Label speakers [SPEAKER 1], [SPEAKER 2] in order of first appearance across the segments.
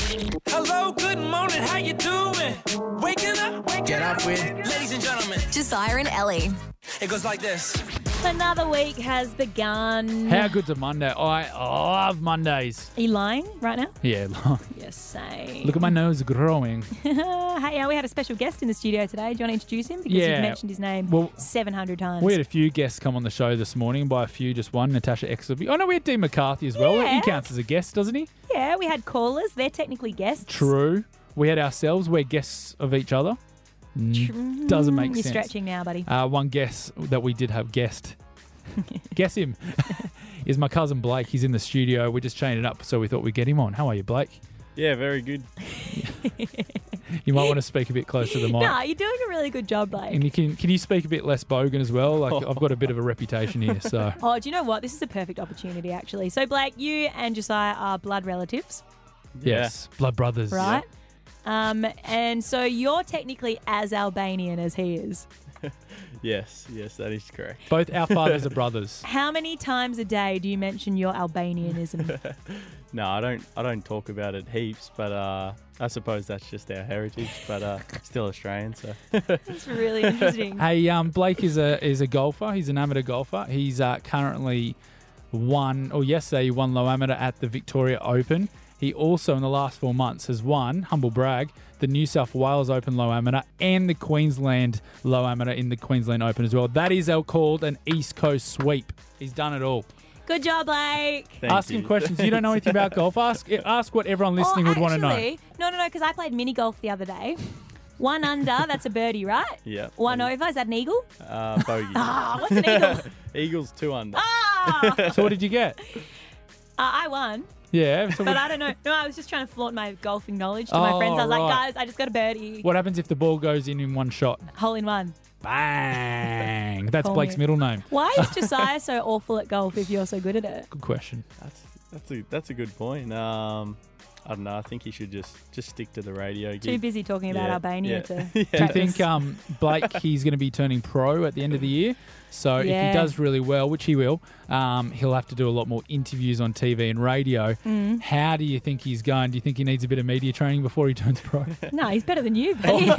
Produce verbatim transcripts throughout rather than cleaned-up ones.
[SPEAKER 1] Hello, good morning, how you doing? Waking up, get up with, ladies and gentlemen,
[SPEAKER 2] Josiah and Ellie.
[SPEAKER 1] it goes like this.
[SPEAKER 3] Another week has begun.
[SPEAKER 4] How good's a Monday? I love Mondays.
[SPEAKER 3] Are you lying right now?
[SPEAKER 4] Yeah,
[SPEAKER 3] Yes, same.
[SPEAKER 4] look at my nose growing.
[SPEAKER 3] Hey, uh, we had a special guest in the studio today. Do you want to introduce him? Because
[SPEAKER 4] Yeah.
[SPEAKER 3] you've mentioned his name
[SPEAKER 4] Well,
[SPEAKER 3] seven hundred times.
[SPEAKER 4] We had a few guests come on the show this morning. By a few, just one, Natasha Exelby. Oh, no, we had Dean McCarthy as well.
[SPEAKER 3] Yeah.
[SPEAKER 4] He counts as a guest, doesn't he?
[SPEAKER 3] Yeah, we had callers. They're technically guests.
[SPEAKER 4] True. We had ourselves. We're guests of each other. Mm, Doesn't make
[SPEAKER 3] You're
[SPEAKER 4] sense.
[SPEAKER 3] stretching now, buddy.
[SPEAKER 4] Uh, one guest that we did have guest. Guess him. Is my cousin Blake. He's in the studio. We just chained it up, so we thought we'd get him on. How are you, Blake?
[SPEAKER 5] Yeah, very good.
[SPEAKER 4] You might want to speak a bit closer to the mic.
[SPEAKER 3] No, you're doing a really good job, Blake.
[SPEAKER 4] And you can can you speak a bit less bogan as well? Like I've got a bit of a reputation here, so
[SPEAKER 3] Oh, do you know what? This is a perfect opportunity, actually. So, Blake, you and Josiah are blood relatives,
[SPEAKER 4] yes, blood brothers.
[SPEAKER 3] right? Um, and so you're technically as Albanian as he is.
[SPEAKER 5] Yes, yes, that is correct.
[SPEAKER 4] Both our fathers are brothers.
[SPEAKER 3] How many times a day do you mention your Albanianism?
[SPEAKER 5] No, I don't. I don't talk about it heaps, but uh, I suppose that's just our heritage. But uh, still Australian, so
[SPEAKER 3] That's really interesting.
[SPEAKER 4] Hey, um, Blake is a is a golfer. He's an amateur golfer. He's uh, currently won, or yesterday he won low amateur at the Victoria Open. He also, in the last four months, has won, humble brag, the New South Wales Open Low Amateur and the Queensland Low Amateur in the Queensland Open as well. That is called an East Coast sweep. He's done it all.
[SPEAKER 3] Good job, Blake.
[SPEAKER 5] thank
[SPEAKER 4] Ask
[SPEAKER 5] you.
[SPEAKER 4] him questions. You don't know anything about golf. Ask ask what everyone listening
[SPEAKER 3] oh,
[SPEAKER 4] would want to know.
[SPEAKER 3] actually, No, no, no, because I played mini golf the other day. One under, that's a birdie, right?
[SPEAKER 5] Yeah.
[SPEAKER 3] One over, is that an eagle?
[SPEAKER 5] Uh, bogey.
[SPEAKER 3] Ah, what's an eagle?
[SPEAKER 5] Eagles two under.
[SPEAKER 3] Ah! Uh,
[SPEAKER 4] So what did you get?
[SPEAKER 3] I won,
[SPEAKER 4] Yeah. So
[SPEAKER 3] but
[SPEAKER 4] what,
[SPEAKER 3] I don't know. No, I was just trying to flaunt my golfing knowledge to my
[SPEAKER 4] Oh,
[SPEAKER 3] friends. I was like,
[SPEAKER 4] right.
[SPEAKER 3] guys, I just got a birdie.
[SPEAKER 4] what happens if the ball goes in in one shot?
[SPEAKER 3] Hole in one.
[SPEAKER 4] Bang. That's
[SPEAKER 3] Call
[SPEAKER 4] Blake's
[SPEAKER 3] me.
[SPEAKER 4] middle name.
[SPEAKER 3] Why is Josiah so awful at golf if you're so good at it?
[SPEAKER 4] Good question.
[SPEAKER 5] That's that's a that's a good point. Um, I don't know. I think he should just just stick to the radio.
[SPEAKER 3] Too
[SPEAKER 5] gig.
[SPEAKER 3] busy talking about
[SPEAKER 5] Yeah,
[SPEAKER 3] Albania
[SPEAKER 5] yeah.
[SPEAKER 3] to
[SPEAKER 5] Yeah.
[SPEAKER 4] Do you
[SPEAKER 3] practice.
[SPEAKER 4] think um, Blake, he's going to be turning pro at the end of the year? So if
[SPEAKER 3] Yeah.
[SPEAKER 4] he does really well, which he will, um, he'll have to do a lot more interviews on T V and radio.
[SPEAKER 3] Mm.
[SPEAKER 4] How do you think he's going? Do you think he needs a bit of media training before he turns pro?
[SPEAKER 3] No, he's better than you, buddy.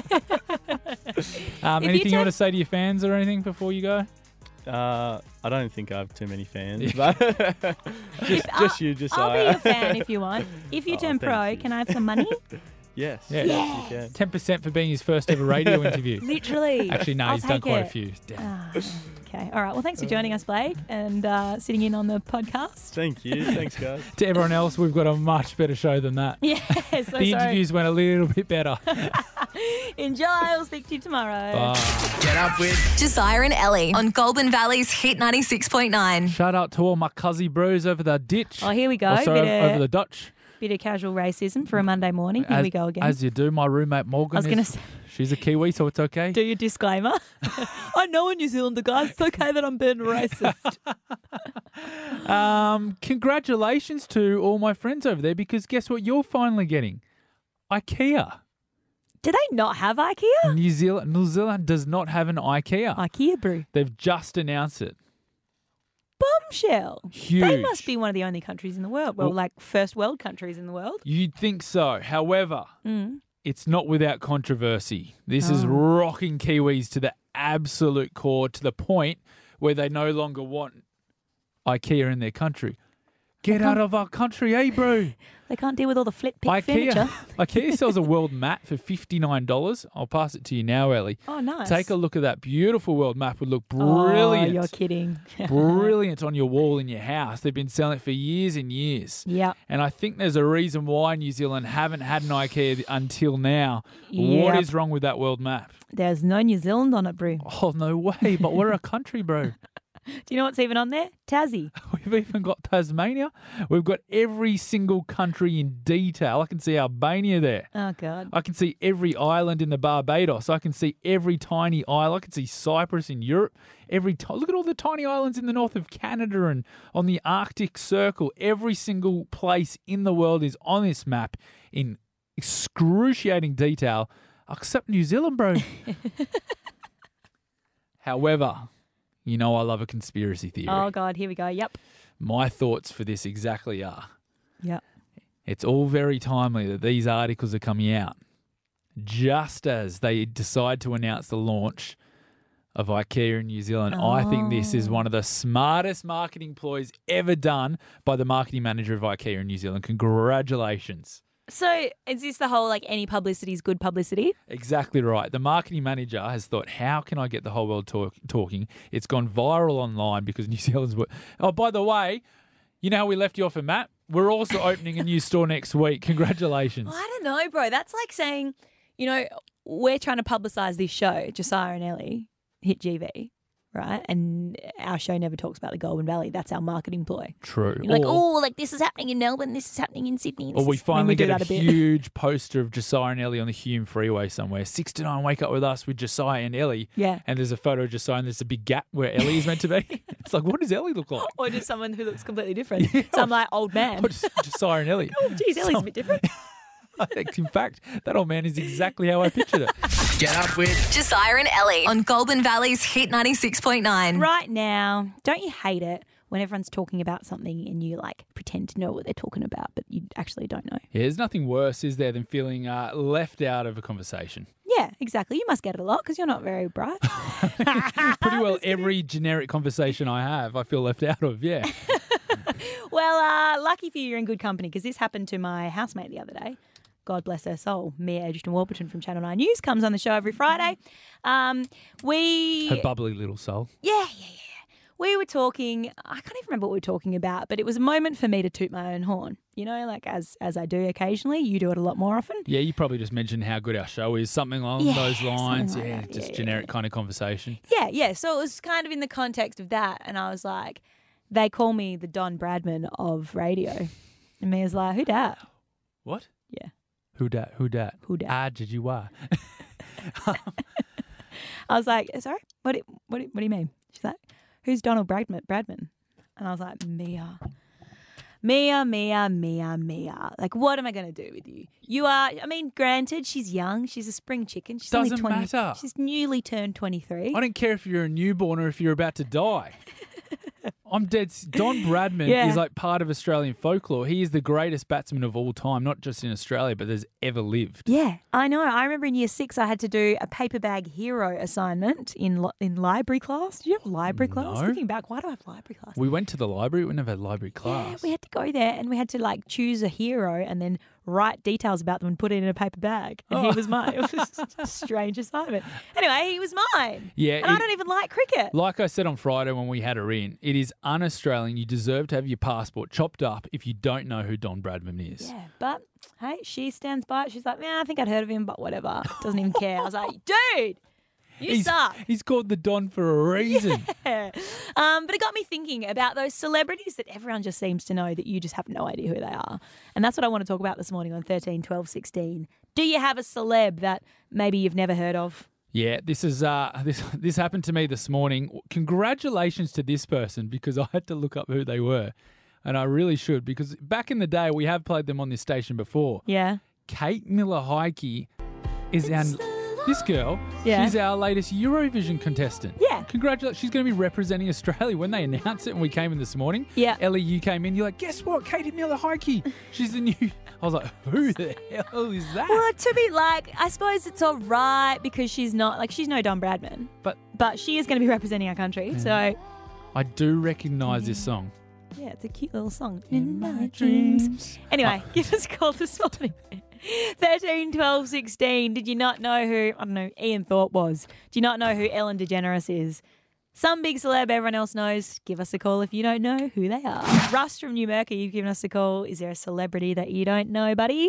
[SPEAKER 4] Um,
[SPEAKER 3] If you
[SPEAKER 4] anything you,
[SPEAKER 3] turn-
[SPEAKER 4] want to say to your fans or anything before you go?
[SPEAKER 5] Uh, I don't think I have too many fans,
[SPEAKER 4] Yeah.
[SPEAKER 5] but just
[SPEAKER 3] I'll-
[SPEAKER 5] just you, just
[SPEAKER 3] I'll be your fan if you want. If you
[SPEAKER 5] Oh,
[SPEAKER 3] turn
[SPEAKER 5] thank
[SPEAKER 3] pro,
[SPEAKER 5] you.
[SPEAKER 3] can I have some money?
[SPEAKER 5] Yes,
[SPEAKER 4] Yeah.
[SPEAKER 5] yes, you can.
[SPEAKER 4] ten percent for being his first ever radio interview.
[SPEAKER 3] Literally.
[SPEAKER 4] Actually, no,
[SPEAKER 3] I'll
[SPEAKER 4] he's done
[SPEAKER 3] take
[SPEAKER 4] quite a
[SPEAKER 3] it.
[SPEAKER 4] few. Damn.
[SPEAKER 3] Ah, okay. All right. Well, thanks for joining us, Blake, and uh, sitting in on the podcast.
[SPEAKER 5] Thank you. Thanks, guys.
[SPEAKER 4] To everyone else, we've got a much better show than that.
[SPEAKER 3] Yeah. So
[SPEAKER 4] the
[SPEAKER 3] sorry.
[SPEAKER 4] interviews went a little bit better.
[SPEAKER 3] Enjoy. We'll speak to you tomorrow.
[SPEAKER 4] Bye.
[SPEAKER 1] Get up with,
[SPEAKER 2] Josiah and Ellie on Goulburn Valley's Hit ninety-six point nine.
[SPEAKER 4] Shout out to all my cuzzy bros over the ditch.
[SPEAKER 3] Oh, here we go.
[SPEAKER 4] Oh, sorry,
[SPEAKER 3] bit,
[SPEAKER 4] over
[SPEAKER 3] of,
[SPEAKER 4] the Dutch.
[SPEAKER 3] bit of casual racism for a Monday morning. Here
[SPEAKER 4] as,
[SPEAKER 3] we go again.
[SPEAKER 4] As you do, my roommate Morgan.
[SPEAKER 3] I was
[SPEAKER 4] is-
[SPEAKER 3] going to say,
[SPEAKER 4] She's a Kiwi, so it's okay.
[SPEAKER 3] do your disclaimer. I know a New Zealander, guys. It's okay that I'm being racist.
[SPEAKER 4] Um, congratulations to all my friends over there, because guess what you're finally getting? IKEA.
[SPEAKER 3] Do they not have IKEA?
[SPEAKER 4] New Zealand, New Zealand does not have an IKEA.
[SPEAKER 3] IKEA brew.
[SPEAKER 4] They've just announced it.
[SPEAKER 3] Bombshell.
[SPEAKER 4] Huge.
[SPEAKER 3] They must be one of the only countries in the world. Well,
[SPEAKER 4] Well-
[SPEAKER 3] like first world countries in the world.
[SPEAKER 4] You'd think so. However,
[SPEAKER 3] Mm.
[SPEAKER 4] it's not without controversy. This is
[SPEAKER 3] Oh.
[SPEAKER 4] rocking Kiwis to the absolute core, to the point where they no longer want IKEA in their country. Get out of our country, eh, bro?
[SPEAKER 3] They can't deal with all the flip pick
[SPEAKER 4] IKEA.
[SPEAKER 3] furniture.
[SPEAKER 4] IKEA sells a world map for fifty-nine dollars. I'll pass it to you now, Ellie.
[SPEAKER 3] Oh, nice.
[SPEAKER 4] Take a look at that beautiful world map. Would look
[SPEAKER 3] Oh,
[SPEAKER 4] brilliant.
[SPEAKER 3] you're kidding.
[SPEAKER 4] Brilliant on your wall in your house. They've been selling it for years and years.
[SPEAKER 3] Yeah.
[SPEAKER 4] And I think there's a reason why New Zealand haven't had an IKEA until now. What
[SPEAKER 3] Yep.
[SPEAKER 4] is wrong with that world map?
[SPEAKER 3] There's no New Zealand on it, bro.
[SPEAKER 4] Oh, no way. But we're a country, bro.
[SPEAKER 3] Do you know what's even on there? Tassie.
[SPEAKER 4] We've even got Tasmania. We've got every single country in detail. I can see Albania there.
[SPEAKER 3] Oh, God.
[SPEAKER 4] I can see every island in the Barbados. I can see every tiny isle. I can see Cyprus in Europe. Every t- Look at all the tiny islands in the north of Canada and on the Arctic Circle. Every single place in the world is on this map in excruciating detail, except New Zealand, bro. However, you know I love a conspiracy theory.
[SPEAKER 3] Oh, God. Here we go. Yep.
[SPEAKER 4] My thoughts for this exactly are,
[SPEAKER 3] Yep.
[SPEAKER 4] It's all very timely that these articles are coming out just as they decide to announce the launch of IKEA in New Zealand. Oh. I think this is one of the smartest marketing ploys ever done by the marketing manager of IKEA in New Zealand. Congratulations.
[SPEAKER 3] So is this the whole, like, any publicity is good publicity?
[SPEAKER 4] Exactly right. The marketing manager has thought, how can I get the whole world talk, talking? It's gone viral online because New Zealand's... Oh, by the way, you know how we left you off a map? We're also opening a new store next week. Congratulations.
[SPEAKER 3] Well, I don't know, bro. That's like saying, you know, we're trying to publicise this show, Josiah and Ellie, Hit G V, right? And our show never talks about the Goulburn Valley. That's our marketing ploy.
[SPEAKER 4] True.
[SPEAKER 3] You're like,
[SPEAKER 4] or,
[SPEAKER 3] oh, like this is happening in Melbourne, this is happening in Sydney.
[SPEAKER 4] Or we
[SPEAKER 3] is...
[SPEAKER 4] finally
[SPEAKER 3] I mean, we
[SPEAKER 4] get
[SPEAKER 3] that
[SPEAKER 4] a,
[SPEAKER 3] a bit.
[SPEAKER 4] huge poster of Josiah and Ellie on the Hume Freeway somewhere. Six to nine, wake up with us with Josiah and Ellie.
[SPEAKER 3] Yeah.
[SPEAKER 4] And there's a photo of Josiah and there's a big gap where Ellie is meant to be. It's like, what does Ellie look like?
[SPEAKER 3] Or just someone who looks completely different. Some like old man.
[SPEAKER 4] Or just Josiah and Ellie.
[SPEAKER 3] Oh, geez, Ellie's
[SPEAKER 4] Some-
[SPEAKER 3] a bit different.
[SPEAKER 4] I think, in fact, that old man is exactly how I pictured it.
[SPEAKER 1] Get up with
[SPEAKER 2] Josiah and Ellie on Goulburn Valley's Hit ninety-six point nine.
[SPEAKER 3] Right now, don't you hate it when everyone's talking about something and you like pretend to know what they're talking about, but you actually don't know?
[SPEAKER 4] Yeah, there's nothing worse, is there, than feeling uh, left out of a conversation.
[SPEAKER 3] Yeah, exactly. You must get it a lot because you're not very bright.
[SPEAKER 4] Pretty well every generic conversation I have, I feel left out of, yeah.
[SPEAKER 3] Well, uh, lucky for you, you're in good company because this happened to my housemate the other day. God bless her soul. Mia Edgerton Warburton from Channel nine News comes on the show every Friday. Um, we...
[SPEAKER 4] Her bubbly little soul.
[SPEAKER 3] Yeah, yeah, yeah. We were talking, I can't even remember what we were talking about, but it was a moment for me to toot my own horn. You know, like as as I do occasionally. You do it a lot more often.
[SPEAKER 4] Yeah, you probably just mentioned how good our show is, something along
[SPEAKER 3] Yeah,
[SPEAKER 4] those lines.
[SPEAKER 3] something
[SPEAKER 4] Yeah,
[SPEAKER 3] like that.
[SPEAKER 4] just
[SPEAKER 3] Yeah,
[SPEAKER 4] generic
[SPEAKER 3] yeah.
[SPEAKER 4] kind of conversation.
[SPEAKER 3] Yeah, yeah. So it was kind of in the context of that. And I was like, they call me the Don Bradman of radio. And Mia's like, who dat?
[SPEAKER 4] What?
[SPEAKER 3] Yeah.
[SPEAKER 4] Who dat? Who dat?
[SPEAKER 3] Who dat?
[SPEAKER 4] Ah, did you are.
[SPEAKER 3] I was like, sorry, what do, what do, what do you mean? She's like, who's Donald Bradman? Bradman? And I was like, Mia. Mia, Mia, Mia, Mia. Like, what am I going to do with you? You are, I mean, granted, she's young. She's a spring chicken. She's
[SPEAKER 4] Doesn't
[SPEAKER 3] only twenty.
[SPEAKER 4] matter.
[SPEAKER 3] She's newly turned twenty-three.
[SPEAKER 4] I don't care if you're a newborn or if you're about to die. I'm dead. s- Don Bradman
[SPEAKER 3] Yeah.
[SPEAKER 4] is like part of Australian folklore. He is the greatest batsman of all time, not just in Australia, but there's ever lived.
[SPEAKER 3] Yeah, I know. I remember in year six, I had to do a paper bag hero assignment in li- in library class. Did you have library class?
[SPEAKER 4] No.
[SPEAKER 3] Looking back, why do I have library class?
[SPEAKER 4] We went to the library. We never had library
[SPEAKER 3] Yeah,
[SPEAKER 4] class.
[SPEAKER 3] we had to go there and we had to like choose a hero and then write details about them and put it in a paper bag. And he
[SPEAKER 4] Oh.
[SPEAKER 3] was mine. It was a strange assignment. Anyway, he was mine.
[SPEAKER 4] Yeah,
[SPEAKER 3] And I
[SPEAKER 4] it-
[SPEAKER 3] don't even like cricket.
[SPEAKER 4] Like I said on Friday when we had her in, it is un-Australian. You deserve to have your passport chopped up if you don't know who Don Bradman is.
[SPEAKER 3] Yeah, but hey, she stands by it. She's like, man, I think I'd heard of him, but whatever. Doesn't even care. I was like, dude, you
[SPEAKER 4] he's,
[SPEAKER 3] suck.
[SPEAKER 4] he's called the Don for a reason.
[SPEAKER 3] Yeah. Um, but it got me thinking about those celebrities that everyone just seems to know that you just have no idea who they are. And that's what I want to talk about this morning on thirteen, twelve, sixteen. Do you have a celeb that maybe you've never heard of?
[SPEAKER 4] Yeah, this is uh this this happened to me this morning. Congratulations to this person because I had to look up who they were. And I really should because back in the day we have played them on this station before.
[SPEAKER 3] Yeah.
[SPEAKER 4] Kate Miller-Heidke is our this girl.
[SPEAKER 3] Yeah.
[SPEAKER 4] She's our latest Eurovision contestant.
[SPEAKER 3] Yeah.
[SPEAKER 4] Congratulations. She's going to be representing Australia. When they announced it and we came in this morning,
[SPEAKER 3] Yeah.
[SPEAKER 4] Ellie, you came in, you're like, guess what? Katie Miller-Heidke. She's the new... I was like, who the hell is that?
[SPEAKER 3] Well, to be like, I suppose it's all right because she's not, like, she's no Don Bradman,
[SPEAKER 4] But
[SPEAKER 3] but she is going to be representing our country. So,
[SPEAKER 4] I do recognise this song.
[SPEAKER 3] yeah, it's a cute little song. In my dreams. Anyway, give us a call this morning. thirteen, twelve, sixteen. Did you not know who, I don't know, Ian Thorpe was? Do you not know who Ellen DeGeneres is? Some big celeb everyone else knows. Give us a call if you don't know who they are. Russ from New Merca, you've given us a call. Is there a celebrity that you don't know, buddy?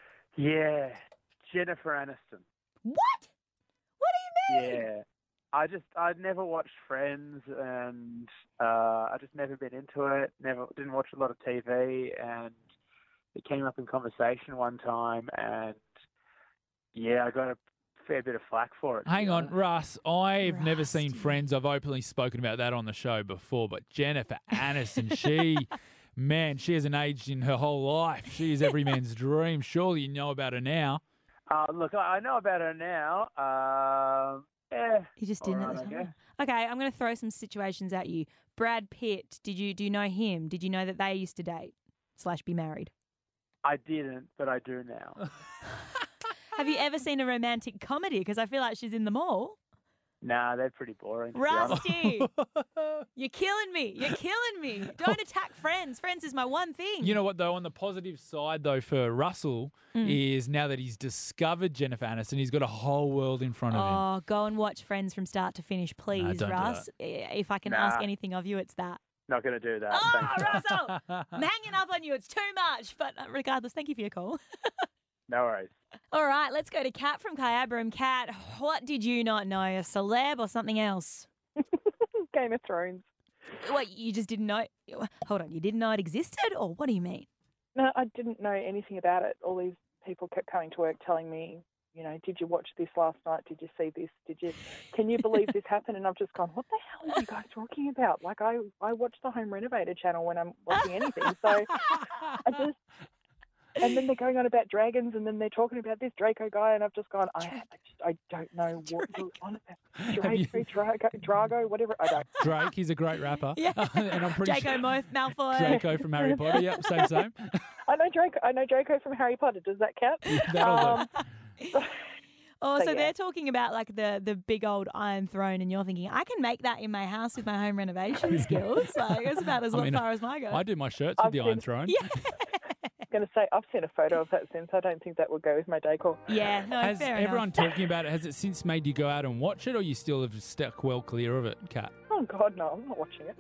[SPEAKER 6] Yeah, Jennifer Aniston.
[SPEAKER 3] What? What do you mean?
[SPEAKER 6] Yeah, I just I'd never watched Friends, and uh, I just never been into it. Never didn't watch a lot of T V, and it came up in conversation one time, and yeah, I got a fair bit of flack for it. to
[SPEAKER 4] Hang
[SPEAKER 6] be
[SPEAKER 4] on,
[SPEAKER 6] honest.
[SPEAKER 4] Russ. I've never seen
[SPEAKER 3] Rusty.
[SPEAKER 4] Friends. I've openly spoken about that on the show before, but Jennifer Aniston, she, man, she hasn't aged in her whole life. She is every man's dream. Surely you know about her now.
[SPEAKER 6] Uh, look, I I know about her now. Um, yeah,
[SPEAKER 3] You just didn't
[SPEAKER 6] all
[SPEAKER 3] at the
[SPEAKER 6] right, I
[SPEAKER 3] time.
[SPEAKER 6] guess.
[SPEAKER 3] Okay, I'm going to throw some situations at you. Brad Pitt, did you do you know him? Did you know that they used to date slash be married?
[SPEAKER 6] I didn't, but I do now.
[SPEAKER 3] Have you ever seen a romantic comedy? Because I feel like she's in them all.
[SPEAKER 6] Nah, they're pretty boring. to be honest.
[SPEAKER 3] Rusty, you're killing me. You're killing me. Don't attack Friends. Friends is my one thing.
[SPEAKER 4] You know what, though? On the positive side, though, for Russell is now that he's discovered Jennifer Aniston, he's got a whole world in front of him.
[SPEAKER 3] Oh, go and watch Friends from start to finish, please,
[SPEAKER 4] don't do
[SPEAKER 3] Russ. If I can
[SPEAKER 6] Nah.
[SPEAKER 3] ask anything of you, it's that.
[SPEAKER 6] Not going to do that.
[SPEAKER 3] Oh,
[SPEAKER 6] Thanks.
[SPEAKER 3] Russell, I'm hanging up on you. It's too much. But uh, regardless, thank you for your call.
[SPEAKER 6] No worries.
[SPEAKER 3] All right, let's go to Kat from Kyabram. Kat, what did you not know? A celeb or something else?
[SPEAKER 7] Game of Thrones.
[SPEAKER 3] What, you just didn't know? Hold on, you didn't know it existed? Or what do you mean?
[SPEAKER 7] No, I didn't know anything about it. All these people kept coming to work telling me, you know, did you watch this last night? Did you see this? Did you? Can you believe this happened? And I've just gone, what the hell are you guys talking about? Like I, I watch the Home Renovator channel when I'm watching anything. So I just. And then they're going on about dragons, and then they're talking about this Draco guy, and I've just gone, I, I just, I don't know what you're on about. Draco, Drago, Drago, whatever. I don't.
[SPEAKER 4] Drake, he's a great rapper.
[SPEAKER 3] Yeah.
[SPEAKER 4] and I'm pretty
[SPEAKER 3] Draco
[SPEAKER 4] sure
[SPEAKER 3] Mo- Malfoy.
[SPEAKER 4] Draco from Harry Potter. Yep, same, same.
[SPEAKER 7] I know Draco. I know Draco from Harry Potter. Does that count?
[SPEAKER 4] That'll do.
[SPEAKER 3] Oh, so,
[SPEAKER 7] So, yeah.
[SPEAKER 3] they're talking about like the, the big old Iron Throne, and you're thinking, I can make that in my house with my home renovation skills. Like, that's about as
[SPEAKER 4] I mean,
[SPEAKER 3] far as my go.
[SPEAKER 4] I do my shirts with
[SPEAKER 7] I've
[SPEAKER 4] the
[SPEAKER 7] been-
[SPEAKER 4] Iron Throne.
[SPEAKER 3] Yeah.
[SPEAKER 7] I'm going to say I've seen a photo of that since. I don't think that would go with my decor.
[SPEAKER 3] Yeah, no,
[SPEAKER 4] Has
[SPEAKER 3] fair
[SPEAKER 4] everyone
[SPEAKER 3] enough.
[SPEAKER 4] talking about it? Has it since made you go out and watch it, or you still have stuck well clear of it, Kat?
[SPEAKER 7] Oh God, no! I'm not watching it.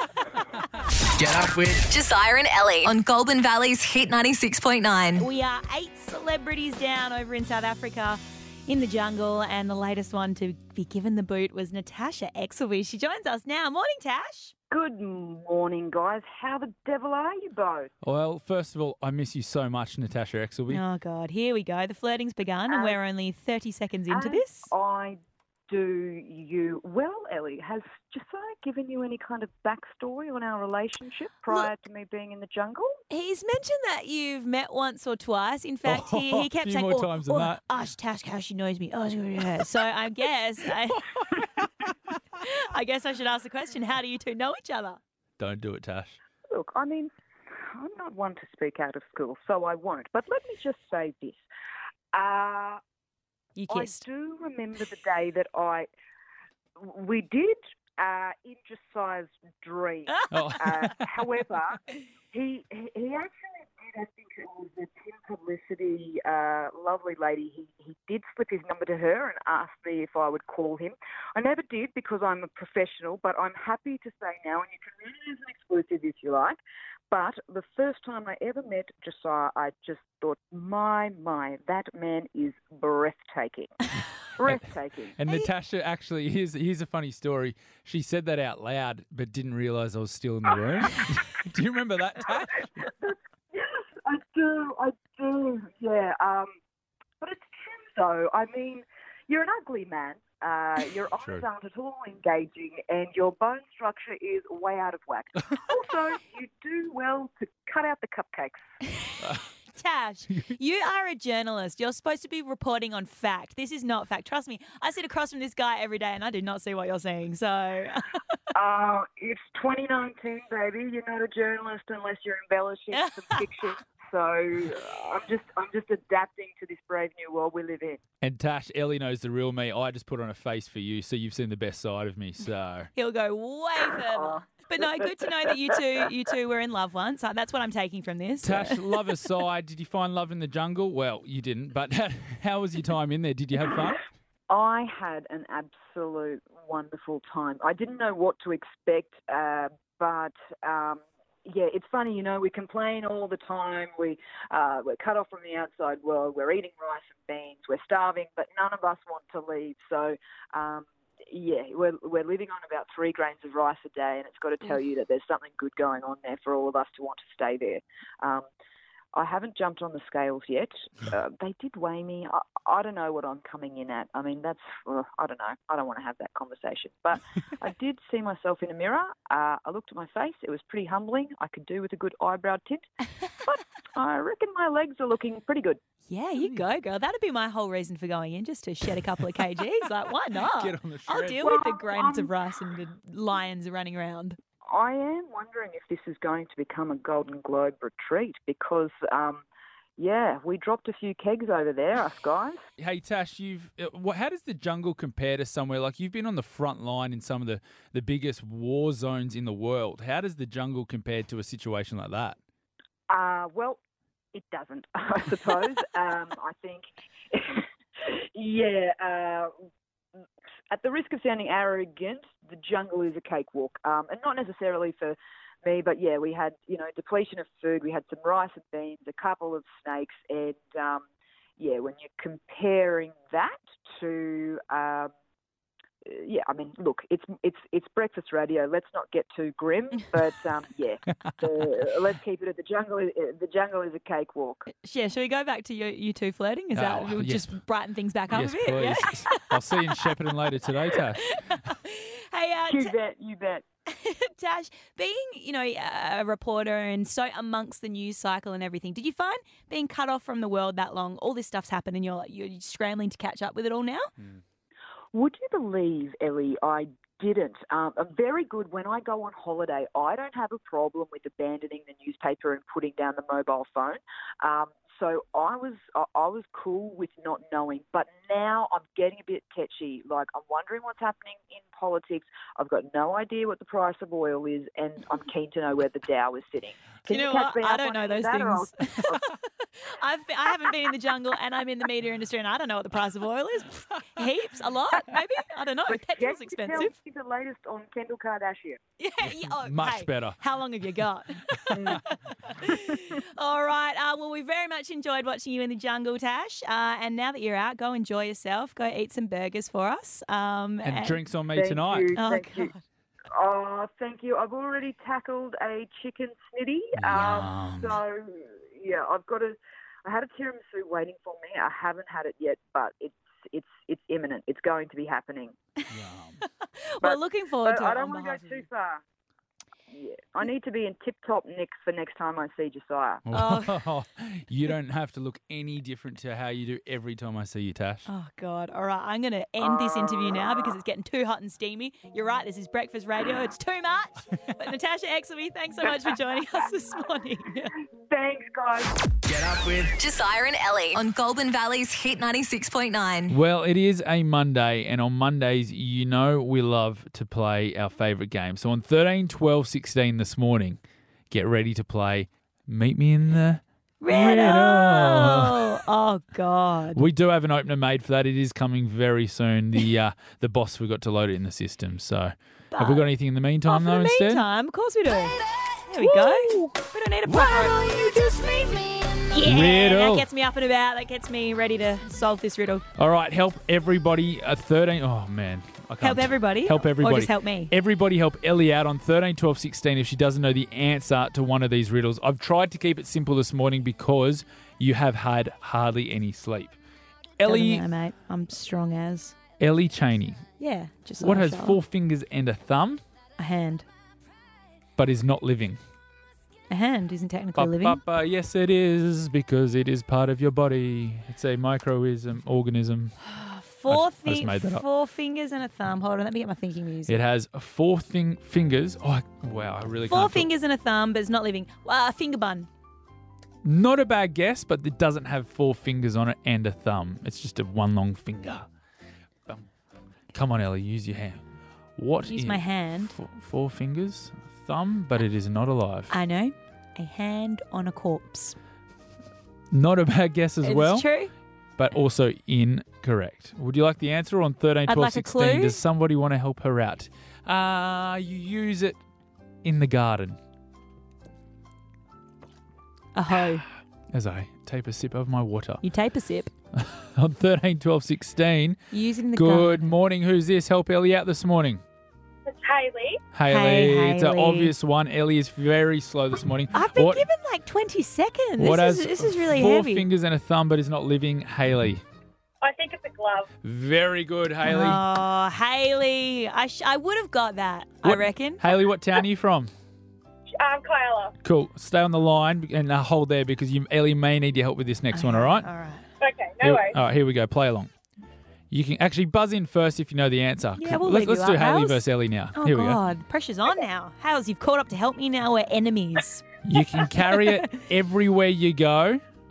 [SPEAKER 1] Get up with
[SPEAKER 2] Josiah and Ellie on Goulburn Valley's Hit ninety-six point nine.
[SPEAKER 3] We are eight celebrities down over in South Africa in the jungle, and the latest one to be given the boot was Natasha Exelby. She joins us now. Morning, Tash.
[SPEAKER 8] Good morning, guys. How the devil are you both?
[SPEAKER 4] Well, first of all, I miss you so much, Natasha Exelby.
[SPEAKER 3] Oh, God. Here we go. The flirting's begun, and
[SPEAKER 8] As-
[SPEAKER 3] we're only thirty seconds into
[SPEAKER 8] As
[SPEAKER 3] this.
[SPEAKER 8] I do you. Well, Ellie, has Josiah given you any kind of backstory on our relationship prior to me being in the jungle?
[SPEAKER 3] He's mentioned that you've met once or twice. In fact, he,
[SPEAKER 4] Oh,
[SPEAKER 3] he kept
[SPEAKER 4] few
[SPEAKER 3] saying,
[SPEAKER 4] more
[SPEAKER 3] oh,
[SPEAKER 4] times than
[SPEAKER 3] oh,
[SPEAKER 4] that.
[SPEAKER 3] Ask Tash how she knows me. Oh, yeah. So I guess I, I guess I should ask the question, how do you two know each other?
[SPEAKER 4] Don't do it, Tash.
[SPEAKER 8] Look, I mean, I'm not one to speak out of school, so I won't. But let me just say this. Uh,
[SPEAKER 3] You
[SPEAKER 8] I
[SPEAKER 3] kissed.
[SPEAKER 8] do remember the day that I, we did uh, in Josiah's dream.
[SPEAKER 4] Oh.
[SPEAKER 8] Uh, however, he he he actually did. I think it was a Tim Publicity, uh, lovely lady. He he did slip his number to her and asked me if I would call him. I never did because I'm a professional, but I'm happy to say now, and you can read it as an exclusive if you like. But the first time I ever met Josiah, I just thought, my my, that man is breathtaking. Breathtaking.
[SPEAKER 4] And Natasha, actually, here's here's a funny story. She said that out loud, but didn't realise I was still in the room. Do you remember that, Tash?
[SPEAKER 8] Yes, I do. I do. Yeah. Um, but it's true, though. I mean, you're an ugly man. Uh, your eyes
[SPEAKER 4] True.
[SPEAKER 8] aren't at all engaging, and your bone structure is way out of whack. Also, you do well to cut out the cupcakes.
[SPEAKER 3] Tash, you are a journalist. You're supposed to be reporting on fact. This is not fact. Trust me, I sit across from this guy every day and I do not see what you're saying. So,
[SPEAKER 8] Uh, it's twenty nineteen, baby. You're not a journalist unless you're embellishing some fiction. So uh, I'm just I'm just adapting to this brave new world we live in.
[SPEAKER 4] And Tash, Ellie knows the real me. I just put on a face for you, so you've seen the best side of me. So
[SPEAKER 3] he'll go way further. But no, good to know that you two you two were in love once. Uh, That's what I'm taking from this.
[SPEAKER 4] Tash, love aside, did you find love in the jungle? Well, you didn't, but how was your time in there? Did you have fun?
[SPEAKER 8] I had an absolute wonderful time. I didn't know what to expect, uh, but um, yeah, it's funny, you know, we complain all the time. We, uh, we're cut off from the outside world. We're eating rice and beans. We're starving, but none of us want to leave. So, um, yeah, we're, we're living on about three grains of rice a day, and it's got to tell you that there's something good going on there for all of us to want to stay there. Um, I haven't jumped on the scales yet. Uh, they did weigh me. I, I don't know what I'm coming in at. I mean, that's, uh, I don't know. I don't want to have that conversation. But I did see myself in a mirror. Uh, I looked at my face. It was pretty humbling. I could do with a good eyebrow tint. But I reckon my legs are looking pretty good.
[SPEAKER 3] Yeah, you go, girl. That'd be my whole reason for going in, just to shed a couple of kgs. Like, why not?
[SPEAKER 4] Get on the
[SPEAKER 3] I'll
[SPEAKER 4] shred.
[SPEAKER 3] deal with the
[SPEAKER 8] Well,
[SPEAKER 3] grains
[SPEAKER 8] um,
[SPEAKER 3] of rice and the lions running around.
[SPEAKER 8] I am wondering if this is going to become a Golden Globe retreat because, um, yeah, we dropped a few kegs over there, us guys.
[SPEAKER 4] Hey Tash, you've uh, wha- how does the jungle compare to somewhere like you've been on the front line in some of the, the biggest war zones in the world? How does the jungle compare to a situation like that?
[SPEAKER 8] Uh, well, it doesn't, I suppose. um, I think, yeah, uh, at the risk of sounding arrogant, the jungle is a cakewalk, um, and not necessarily for me, but yeah, we had, you know, depletion of food. We had some rice and beans, a couple of snakes, and um, yeah, when you're comparing that to, um, yeah, I mean, look, it's it's it's breakfast radio. Let's not get too grim, but um, yeah, the, let's keep it at the jungle. The jungle is a cakewalk.
[SPEAKER 3] Yeah, shall we go back to you, you two flirting? Is that
[SPEAKER 4] Oh,
[SPEAKER 3] we'll
[SPEAKER 4] yes.
[SPEAKER 3] just brighten things back up
[SPEAKER 4] Yes,
[SPEAKER 3] a bit?
[SPEAKER 4] please.
[SPEAKER 3] Yeah?
[SPEAKER 4] I'll see you in Shepparton later today, Tash.
[SPEAKER 3] Hey, uh,
[SPEAKER 8] You
[SPEAKER 3] Ta-
[SPEAKER 8] bet, you bet.
[SPEAKER 3] Tash, being, you know, a reporter and so amongst the news cycle and everything, did you find being cut off from the world that long, all this stuff's happened and you're like, you're scrambling to catch up with it all now?
[SPEAKER 8] Would you believe, Ellie, I didn't. Um, I'm very good when I go on holiday. I don't have a problem with abandoning the newspaper and putting down the mobile phone. Um, so I was I, I was cool with not knowing. But now I'm getting a bit tetchy. Like, I'm wondering what's happening in politics. I've got no idea what the price of oil is, and I'm keen to know where the Dow is sitting.
[SPEAKER 3] Do
[SPEAKER 8] Can
[SPEAKER 3] you know
[SPEAKER 8] catch
[SPEAKER 3] what?
[SPEAKER 8] me
[SPEAKER 3] I
[SPEAKER 8] up
[SPEAKER 3] don't
[SPEAKER 8] on
[SPEAKER 3] know
[SPEAKER 8] any of
[SPEAKER 3] those
[SPEAKER 8] that, or I'll-
[SPEAKER 3] things. I've been, I haven't been in the jungle and I'm in the media industry and I don't know what the price of oil is. Heaps, a lot, maybe. I don't know.
[SPEAKER 8] But
[SPEAKER 3] Petrol's
[SPEAKER 8] can you tell
[SPEAKER 3] expensive.
[SPEAKER 8] me the latest on Kendall Kardashian?
[SPEAKER 3] Yeah, yeah, oh,
[SPEAKER 4] Much
[SPEAKER 3] hey,
[SPEAKER 4] better.
[SPEAKER 3] How long have you got? All right. Uh, well, we very much enjoyed watching you in the jungle, Tash. Uh, and now that you're out, go enjoy yourself. Go eat some burgers for us. Um,
[SPEAKER 4] And drinks on me
[SPEAKER 8] Thank
[SPEAKER 4] tonight.
[SPEAKER 8] you,
[SPEAKER 3] Oh,
[SPEAKER 8] thank
[SPEAKER 3] God.
[SPEAKER 8] you. Oh, thank you. I've already tackled a chicken snitty. Um,
[SPEAKER 4] Yum.
[SPEAKER 8] so, yeah, I've got a. I had a tiramisu waiting for me. I haven't had it yet, but it's it's it's imminent. It's going to be happening.
[SPEAKER 4] Yum.
[SPEAKER 3] Well,
[SPEAKER 8] But-
[SPEAKER 3] looking forward
[SPEAKER 8] But
[SPEAKER 3] to it.
[SPEAKER 8] I don't
[SPEAKER 3] on
[SPEAKER 8] want to
[SPEAKER 3] behalf
[SPEAKER 8] go
[SPEAKER 3] of
[SPEAKER 8] too
[SPEAKER 3] you.
[SPEAKER 8] far. Yeah, I need to be in tip-top nick for next time I see Josiah.
[SPEAKER 3] Oh.
[SPEAKER 4] You don't have to look any different to how you do every time I see you, Tash.
[SPEAKER 3] Oh, God. All right. I'm going to end this interview now because it's getting too hot and steamy. You're right. This is breakfast radio. It's too much. But Natasha Exelby, thanks so much for joining us this morning.
[SPEAKER 8] Thanks, guys.
[SPEAKER 1] Get up with
[SPEAKER 2] Josiah and Ellie on Goulburn Valley's Hit ninety-six point nine.
[SPEAKER 4] Well, it is a Monday, and on Mondays, you know we love to play our favourite game. So on thirteen, twelve, sixteen this morning, get ready to play Meet Me in the
[SPEAKER 3] Riddle.
[SPEAKER 4] Riddle.
[SPEAKER 3] Oh, God.
[SPEAKER 4] We do have an opener made for that. It is coming very soon. The uh, the boss forgot to load it in the system. So have we got anything in the
[SPEAKER 3] Oh,
[SPEAKER 4] meantime,
[SPEAKER 3] for
[SPEAKER 4] though,
[SPEAKER 3] the
[SPEAKER 4] instead?
[SPEAKER 3] meantime, of course we do. There we go. We don't need a proper.
[SPEAKER 2] you just meet me?
[SPEAKER 3] Yeah,
[SPEAKER 4] Riddle.
[SPEAKER 3] that gets me up and about. That gets me ready to solve this riddle.
[SPEAKER 4] All right, help everybody. Uh, thirteen. Oh, man. I can't
[SPEAKER 3] Help everybody?
[SPEAKER 4] Help everybody.
[SPEAKER 3] Or just help me?
[SPEAKER 4] Everybody help Ellie out on thirteen, twelve, sixteen if she doesn't know the answer to one of these riddles. I've tried to keep it simple this morning because you have had hardly any sleep. Ellie
[SPEAKER 3] Doesn't matter, mate. I'm strong as.
[SPEAKER 4] Ellie Cheney.
[SPEAKER 3] Yeah, just
[SPEAKER 4] What
[SPEAKER 3] like
[SPEAKER 4] has
[SPEAKER 3] Charlotte.
[SPEAKER 4] four fingers and a thumb
[SPEAKER 3] A hand.
[SPEAKER 4] but is not living?
[SPEAKER 3] A hand isn't technically
[SPEAKER 4] Ba-
[SPEAKER 3] living.
[SPEAKER 4] ba- ba, yes, it is because it is part of your body. It's a microism organism.
[SPEAKER 3] Four,
[SPEAKER 4] I just- I just
[SPEAKER 3] thi-
[SPEAKER 4] made that up.
[SPEAKER 3] four fingers and a thumb. Hold on, let me get my thinking music.
[SPEAKER 4] It has four thing- fingers. Oh, I- wow, I really
[SPEAKER 3] Four
[SPEAKER 4] can't. talk.
[SPEAKER 3] fingers and a thumb, but it's not living. Uh, a finger bun.
[SPEAKER 4] Not a bad guess, but it doesn't have four fingers on it and a thumb. It's just a one long finger. Bum. Come on, Ellie, use your hand. What
[SPEAKER 3] Use
[SPEAKER 4] is
[SPEAKER 3] my hand.
[SPEAKER 4] Four, four fingers, thumb, but it is not alive.
[SPEAKER 3] I know. A hand on a corpse.
[SPEAKER 4] Not a bad guess as
[SPEAKER 3] It's
[SPEAKER 4] well,
[SPEAKER 3] true.
[SPEAKER 4] but also incorrect. Would you like the answer on thirteen,
[SPEAKER 3] I'd
[SPEAKER 4] twelve,
[SPEAKER 3] like a
[SPEAKER 4] sixteen?
[SPEAKER 3] clue.
[SPEAKER 4] Does somebody want to help her out? Uh, you use it in the garden.
[SPEAKER 3] A hoe.
[SPEAKER 4] As I take a sip of my water.
[SPEAKER 3] You tape a sip.
[SPEAKER 4] On thirteen, twelve, sixteen.
[SPEAKER 3] You use it in the
[SPEAKER 4] Good
[SPEAKER 3] garden.
[SPEAKER 4] morning. Who's this? Help Ellie out this morning.
[SPEAKER 7] It's Hayley.
[SPEAKER 4] Haley.
[SPEAKER 3] Hey,
[SPEAKER 4] It's an
[SPEAKER 3] Hayley.
[SPEAKER 4] obvious one. Ellie is very slow this morning.
[SPEAKER 3] I've been
[SPEAKER 4] what,
[SPEAKER 3] given like twenty seconds.
[SPEAKER 4] what
[SPEAKER 3] this,
[SPEAKER 4] has
[SPEAKER 3] is, this is really
[SPEAKER 4] four
[SPEAKER 3] heavy.
[SPEAKER 4] fingers and a thumb but is not living? Haley.
[SPEAKER 7] I think it's a glove.
[SPEAKER 4] Very good, Haley.
[SPEAKER 3] Oh, Haley. I, sh- I would have got that, I
[SPEAKER 4] What-
[SPEAKER 3] reckon.
[SPEAKER 4] Haley, what town are you from?
[SPEAKER 7] Um, Kyla.
[SPEAKER 4] Cool. Stay on the line and uh, hold there because you, Ellie may need your help with this next one, all right?
[SPEAKER 3] All right.
[SPEAKER 7] Okay, no
[SPEAKER 4] Here-
[SPEAKER 7] worries.
[SPEAKER 4] all right, here we go. Play along. You can actually buzz in first if you know the answer.
[SPEAKER 3] Yeah, we'll
[SPEAKER 4] let's
[SPEAKER 3] leave
[SPEAKER 4] let's
[SPEAKER 3] you
[SPEAKER 4] do
[SPEAKER 3] out,
[SPEAKER 4] Haley
[SPEAKER 3] Hales.
[SPEAKER 4] versus Ellie now.
[SPEAKER 3] Oh,
[SPEAKER 4] here we go.
[SPEAKER 3] God. Pressure's on now. Hales, you've caught up to help me now. We're enemies.
[SPEAKER 4] You can carry it everywhere you go,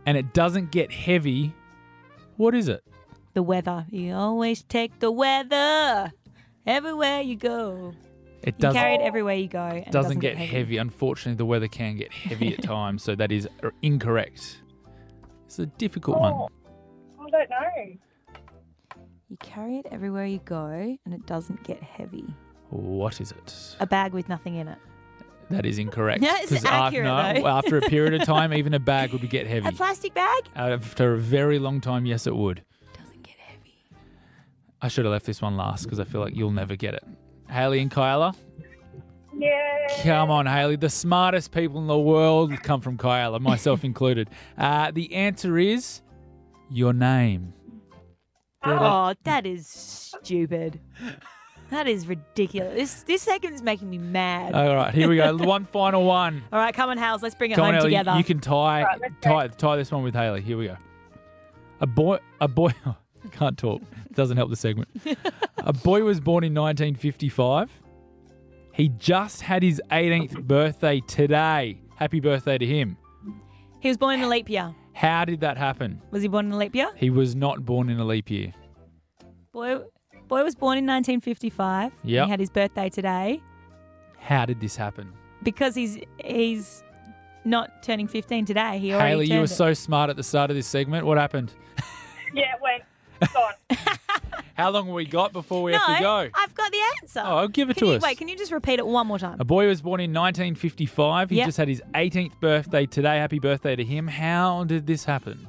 [SPEAKER 4] and it doesn't get heavy, what is it?
[SPEAKER 3] The weather. You always take the weather everywhere you go.
[SPEAKER 4] It
[SPEAKER 3] You
[SPEAKER 4] doesn't,
[SPEAKER 3] carry it everywhere you go. And it
[SPEAKER 4] doesn't get heavy. Unfortunately, the weather can get heavy at times, so that is incorrect. It's a difficult one.
[SPEAKER 7] Oh, I don't know.
[SPEAKER 3] You carry it everywhere you go and it doesn't get heavy.
[SPEAKER 4] What is it?
[SPEAKER 3] A bag with nothing in it.
[SPEAKER 4] That is incorrect.
[SPEAKER 3] Yeah, it's
[SPEAKER 4] 'Cause
[SPEAKER 3] accurate,
[SPEAKER 4] no,
[SPEAKER 3] though.
[SPEAKER 4] after a period of time, even a bag would get heavy.
[SPEAKER 3] A plastic bag?
[SPEAKER 4] After a very long time, yes, it would.
[SPEAKER 3] Doesn't get heavy.
[SPEAKER 4] I should have left this one last because I feel like you'll never get it. Haley and Kyla?
[SPEAKER 7] Yeah.
[SPEAKER 4] Come on, Haley. The smartest people in the world come from Kyla, myself included. Uh, the answer is your name. Get it?
[SPEAKER 3] Oh, that is stupid. That is ridiculous. This this segment's making me mad.
[SPEAKER 4] All right, here we go. One final one.
[SPEAKER 3] All right, come on, Hales. Let's bring it
[SPEAKER 4] Come on,
[SPEAKER 3] home
[SPEAKER 4] Haley.
[SPEAKER 3] together.
[SPEAKER 4] You can tie,
[SPEAKER 7] Right, let's go.
[SPEAKER 4] tie tie this one with Haley. Here we go. A boy, a boy. Can't talk. Doesn't help the segment. A boy was born in nineteen fifty-five. He just had his eighteenth birthday today. Happy birthday to him.
[SPEAKER 3] He was born in a leap year.
[SPEAKER 4] How did that happen?
[SPEAKER 3] Was he born in a leap year?
[SPEAKER 4] He was not born in a leap year.
[SPEAKER 3] Boy, boy was born in nineteen fifty-five.
[SPEAKER 4] Yep.
[SPEAKER 3] He had his birthday today
[SPEAKER 4] How did this happen?
[SPEAKER 3] because he's he's not turning fifteen today. He already
[SPEAKER 4] Haley, you
[SPEAKER 3] turned
[SPEAKER 4] were
[SPEAKER 3] it.
[SPEAKER 4] so smart at the start of this segment. What happened?
[SPEAKER 7] Yeah, it went. Gone.
[SPEAKER 4] How long have we got before we
[SPEAKER 3] no,
[SPEAKER 4] have to go?
[SPEAKER 3] I've got the answer.
[SPEAKER 4] Oh, give it
[SPEAKER 3] Can
[SPEAKER 4] to
[SPEAKER 3] you,
[SPEAKER 4] us.
[SPEAKER 3] Wait, can you just repeat it one more time?
[SPEAKER 4] A boy was born in nineteen fifty-five. He
[SPEAKER 3] Yep.
[SPEAKER 4] just had his eighteenth birthday today. Happy birthday to him. How did this happen?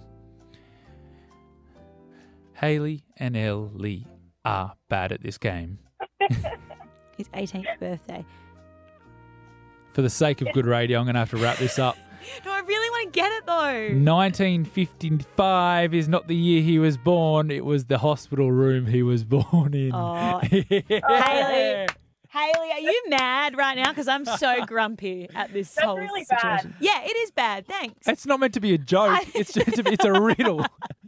[SPEAKER 4] Haley and Ellie are bad at this game.
[SPEAKER 3] His eighteenth birthday.
[SPEAKER 4] For the sake of good radio, I'm going to have to wrap this up.
[SPEAKER 3] No, I really want to get it though.
[SPEAKER 4] nineteen fifty-five is not the year he was born. It was the hospital room he was born in.
[SPEAKER 3] Oh.
[SPEAKER 4] Haley.
[SPEAKER 3] Haley, are you mad right now? Because I'm so grumpy at this
[SPEAKER 7] That's
[SPEAKER 3] whole
[SPEAKER 7] really bad.
[SPEAKER 3] situation. Yeah, it is bad. Thanks.
[SPEAKER 4] It's not meant to be a joke.
[SPEAKER 3] I-
[SPEAKER 4] It's just, it's a riddle.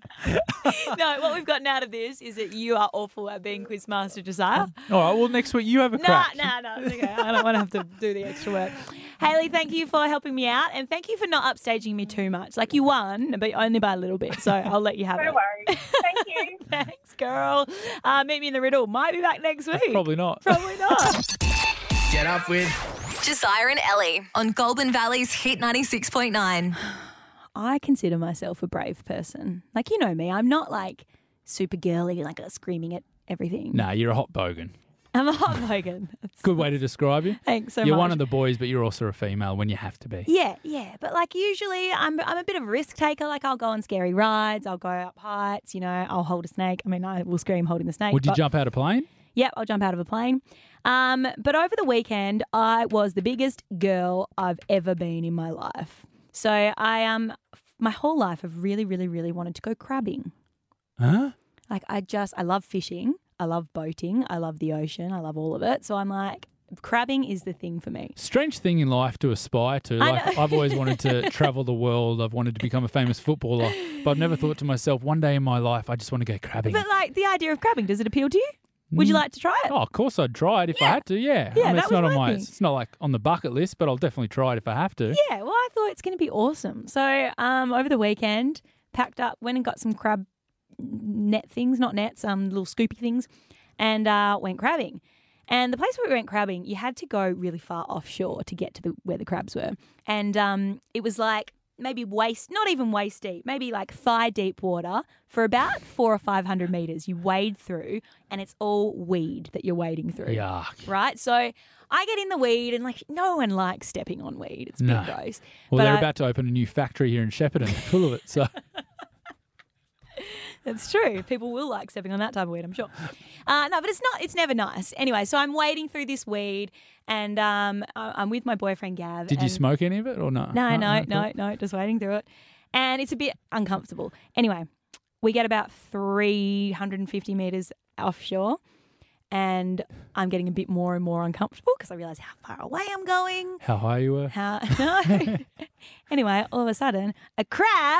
[SPEAKER 3] No, what we've gotten out of this is that you are awful at being Quizmaster Josiah.
[SPEAKER 4] All right, well, next week you have a
[SPEAKER 3] Nah,
[SPEAKER 4] crack.
[SPEAKER 3] nah, nah. It's okay. I don't want to have to do the extra work. Haley, thank you for helping me out, and thank you for not upstaging me too much. Like, you won, but only by a little bit, so I'll let you have
[SPEAKER 7] No
[SPEAKER 3] it.
[SPEAKER 7] worries. Thank you.
[SPEAKER 3] Thanks, girl. Uh, meet me in the riddle. Might be back next week.
[SPEAKER 4] Probably not.
[SPEAKER 3] Probably not.
[SPEAKER 1] Get up with
[SPEAKER 2] Josiah and Ellie on Goulburn Valley's Hit ninety-six point nine.
[SPEAKER 3] I consider myself a brave person. Like, you know me, I'm not like super girly, like uh, screaming at everything.
[SPEAKER 4] Nah, you're a hot bogan.
[SPEAKER 3] I'm a hot bogan. That's-
[SPEAKER 4] Good way to describe you.
[SPEAKER 3] Thanks so
[SPEAKER 4] you're
[SPEAKER 3] much.
[SPEAKER 4] one of the boys, but you're also a female when you have to be.
[SPEAKER 3] Yeah, yeah. But like usually I'm I'm a bit of a risk taker. Like I'll go on scary rides, I'll go up heights, you know, I'll hold a snake. I mean, I will scream holding the snake.
[SPEAKER 4] Would you
[SPEAKER 3] but-
[SPEAKER 4] jump out of a plane?
[SPEAKER 3] Yep, I'll jump out of a plane. Um, but over the weekend, I was the biggest girl I've ever been in my life. So I um, my whole life I've really, really, really wanted to go crabbing.
[SPEAKER 4] Huh?
[SPEAKER 3] Like I just, I love fishing. I love boating. I love the ocean. I love all of it. So I'm like, crabbing is the thing for me.
[SPEAKER 4] Strange thing in life to aspire to.
[SPEAKER 3] I
[SPEAKER 4] Like
[SPEAKER 3] know.
[SPEAKER 4] I've always wanted to travel the world. I've wanted to become a famous footballer, but I've never thought to myself, one day in my life, I just want to go crabbing.
[SPEAKER 3] But like the idea of crabbing, does it appeal to you? Would you like to try it?
[SPEAKER 4] Oh, of course I'd try it if I
[SPEAKER 3] Yeah.
[SPEAKER 4] had to. Yeah,
[SPEAKER 3] Yeah,
[SPEAKER 4] I mean,
[SPEAKER 3] that
[SPEAKER 4] it's
[SPEAKER 3] was
[SPEAKER 4] not on
[SPEAKER 3] my
[SPEAKER 4] my.
[SPEAKER 3] thing.
[SPEAKER 4] It's not like on the bucket list, but I'll definitely try it if I have to.
[SPEAKER 3] Yeah, well, I thought it's going to be awesome. So um, over the weekend, packed up, went and got some crab net things, not nets, um, little scoopy things, and uh, went crabbing. And the place where we went crabbing, you had to go really far offshore to get to the where the crabs were. And um, it was like maybe waist, not even waist deep, maybe like thigh deep water for about four or five hundred meters. You wade through, and it's all weed that you're wading through.
[SPEAKER 4] Yuck.
[SPEAKER 3] Right? So I get in the weed, and like no one likes stepping on weed. It's a bit
[SPEAKER 4] No.
[SPEAKER 3] gross.
[SPEAKER 4] Well,
[SPEAKER 3] But
[SPEAKER 4] they're
[SPEAKER 3] I-
[SPEAKER 4] about to open a new factory here in Shepparton, full of it. So
[SPEAKER 3] That's true. People will like stepping on that type of weed, I'm sure. Uh, no, but it's not. It's never nice. Anyway, so I'm wading through this weed, and um, I- I'm with my boyfriend Gav.
[SPEAKER 4] did you
[SPEAKER 3] and-
[SPEAKER 4] smoke any of it or not?
[SPEAKER 3] No, no,
[SPEAKER 4] cool.
[SPEAKER 3] no, no. Just wading through it, and it's a bit uncomfortable. Anyway, we get about three hundred fifty meters offshore, and I'm getting a bit more and more uncomfortable because I realize how far away I'm going.
[SPEAKER 4] How high you were?
[SPEAKER 3] How no. Anyway, all of a sudden, a crab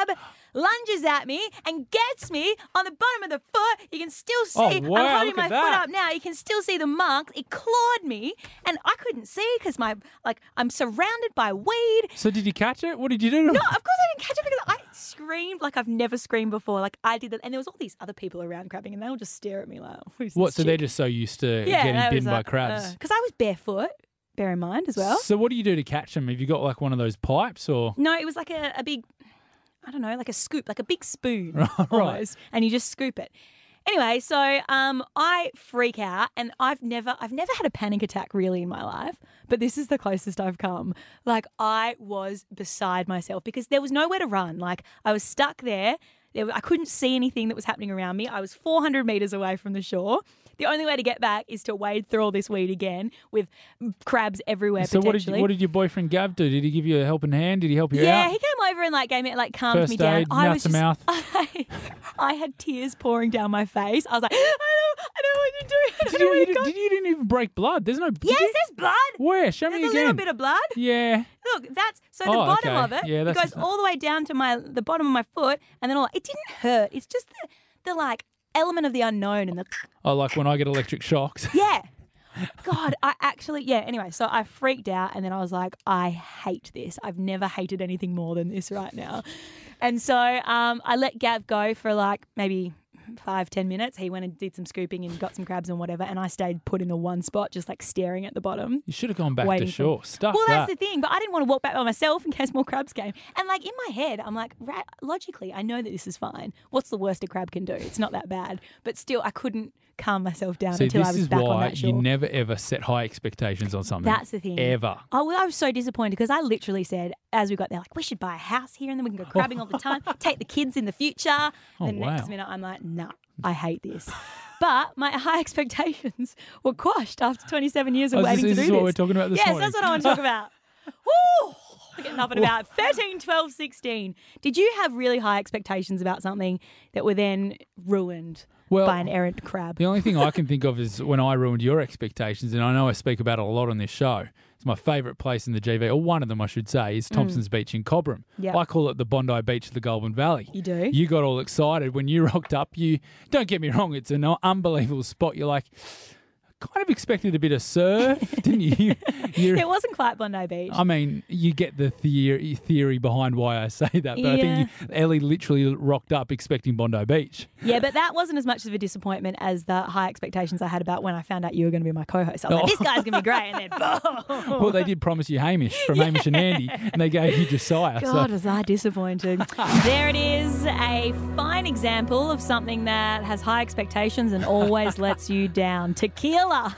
[SPEAKER 3] lunges at me and gets me on the bottom of the foot. You can still see.
[SPEAKER 4] Oh, wow,
[SPEAKER 3] I'm holding
[SPEAKER 4] look
[SPEAKER 3] my
[SPEAKER 4] at
[SPEAKER 3] foot
[SPEAKER 4] that.
[SPEAKER 3] up now. You can still see the mark. It clawed me, and I couldn't see because my like I'm surrounded by weed.
[SPEAKER 4] So did you catch it? What did you do? To
[SPEAKER 3] No, of course I didn't catch it because I screamed like I've never screamed before. Like I did that, and there was all these other people around crabbing, and they all just stare at me like, "Who's
[SPEAKER 4] What?
[SPEAKER 3] this
[SPEAKER 4] So they're
[SPEAKER 3] chick?"
[SPEAKER 4] just so used to
[SPEAKER 3] Yeah,
[SPEAKER 4] getting
[SPEAKER 3] that was
[SPEAKER 4] bitten by
[SPEAKER 3] like,
[SPEAKER 4] crabs.
[SPEAKER 3] Because I was barefoot. Bear in mind as well.
[SPEAKER 4] So what do you do to catch them? Have you got like one of those pipes or?
[SPEAKER 3] No, it was like a, a big, I don't know, like a scoop, like a big spoon
[SPEAKER 4] Right.
[SPEAKER 3] almost, and you just scoop it. Anyway, so um, I freak out, and I've never, I've never had a panic attack really in my life, but this is the closest I've come. Like I was beside myself because there was nowhere to run. Like I was stuck there. There, I couldn't see anything that was happening around me. I was four hundred metres away from the shore. The only way to get back is to wade through all this weed again with crabs everywhere.
[SPEAKER 4] So what did
[SPEAKER 3] potentially.
[SPEAKER 4] you, what did your boyfriend Gav do? Did he give you a helping hand? Did he help you
[SPEAKER 3] Yeah,
[SPEAKER 4] out?
[SPEAKER 3] he came over and like gave me like calmed
[SPEAKER 4] First
[SPEAKER 3] me down.
[SPEAKER 4] aid,
[SPEAKER 3] I
[SPEAKER 4] mouth
[SPEAKER 3] was
[SPEAKER 4] to
[SPEAKER 3] just,
[SPEAKER 4] mouth.
[SPEAKER 3] I, I had tears pouring down my face. I was like, I know, I know what you're doing. I
[SPEAKER 4] Did
[SPEAKER 3] don't
[SPEAKER 4] you,
[SPEAKER 3] know where
[SPEAKER 4] you
[SPEAKER 3] you're
[SPEAKER 4] did,
[SPEAKER 3] going.
[SPEAKER 4] did you didn't even break blood? There's no. did
[SPEAKER 3] Yes,
[SPEAKER 4] you?
[SPEAKER 3] there's blood.
[SPEAKER 4] Where? Show
[SPEAKER 3] There's
[SPEAKER 4] me
[SPEAKER 3] a
[SPEAKER 4] again.
[SPEAKER 3] little bit of blood.
[SPEAKER 4] Yeah.
[SPEAKER 3] Look, that's so the
[SPEAKER 4] Oh,
[SPEAKER 3] bottom
[SPEAKER 4] okay.
[SPEAKER 3] of it.
[SPEAKER 4] Yeah,
[SPEAKER 3] it
[SPEAKER 4] that's
[SPEAKER 3] goes
[SPEAKER 4] just-
[SPEAKER 3] all the way down to my the bottom of my foot, and then all. It didn't hurt. It's just the the like element of the unknown and the
[SPEAKER 4] Oh, like when I get electric shocks.
[SPEAKER 3] yeah. God, I actually, yeah, anyway, so I freaked out and then I was like, I hate this. I've never hated anything more than this right now. And so um, I let Gav go for like maybe five, ten minutes. He went and did some scooping and got some crabs and whatever. And I stayed put in the one spot, just like staring at the bottom.
[SPEAKER 4] You should have gone back
[SPEAKER 3] Waiting
[SPEAKER 4] to
[SPEAKER 3] for-
[SPEAKER 4] shore. Stuff
[SPEAKER 3] Well,
[SPEAKER 4] that.
[SPEAKER 3] that's the thing. But I didn't want to walk back by myself in case more crabs came. And like in my head, I'm like, ra- logically, I know that this is fine. What's the worst a crab can do? It's not that bad. But still, I couldn't calm myself down
[SPEAKER 4] See,
[SPEAKER 3] until
[SPEAKER 4] this
[SPEAKER 3] I was
[SPEAKER 4] is
[SPEAKER 3] back on
[SPEAKER 4] why
[SPEAKER 3] that shore.
[SPEAKER 4] you never ever set high expectations on something.
[SPEAKER 3] That's the thing.
[SPEAKER 4] Ever.
[SPEAKER 3] Oh, well, I was so disappointed because I literally said, as we got there, like, we should buy a house here and then we can go crabbing all the time, take the kids in the future.
[SPEAKER 4] Oh,
[SPEAKER 3] and the next
[SPEAKER 4] wow.
[SPEAKER 3] minute, I'm like, nah, I hate this. But my high expectations were quashed after twenty-seven years of
[SPEAKER 4] Oh, is
[SPEAKER 3] waiting
[SPEAKER 4] this,
[SPEAKER 3] to
[SPEAKER 4] is
[SPEAKER 3] do
[SPEAKER 4] this what
[SPEAKER 3] this.
[SPEAKER 4] we're talking about this
[SPEAKER 3] yes,
[SPEAKER 4] morning?
[SPEAKER 3] that's what I want to talk about. Woo! We're getting up and about. thirteen, twelve, sixteen. Did you have really high expectations about something that were then ruined
[SPEAKER 4] Well,
[SPEAKER 3] by an errant crab?
[SPEAKER 4] The only thing I can think of is when I ruined your expectations, and I know I speak about it a lot on this show. It's my favourite place in the G V, or one of them, I should say, is Thompson's Beach in Cobram.
[SPEAKER 3] Yep.
[SPEAKER 4] I call it the Bondi Beach of the Goulburn Valley.
[SPEAKER 3] You do?
[SPEAKER 4] You got all excited when you rocked up. You don't get me wrong; it's an unbelievable spot. You're like, kind of expected a bit of surf, didn't you? You're,
[SPEAKER 3] It wasn't quite Bondi Beach.
[SPEAKER 4] I mean, you get the theory theory behind why I say that, but I think you, Ellie literally rocked up expecting Bondi Beach.
[SPEAKER 3] Yeah, but that wasn't as much of a disappointment as the high expectations I had about when I found out you were going to be my co-host. I was like,
[SPEAKER 4] Oh.
[SPEAKER 3] this guy's going to be great. And then, boom.
[SPEAKER 4] Well, they did promise you Hamish from Hamish and Andy, and they gave you Josiah.
[SPEAKER 3] God,
[SPEAKER 4] so.
[SPEAKER 3] was I disappointed. There it is, a fine example of something that has high expectations and always lets you down. Tequila.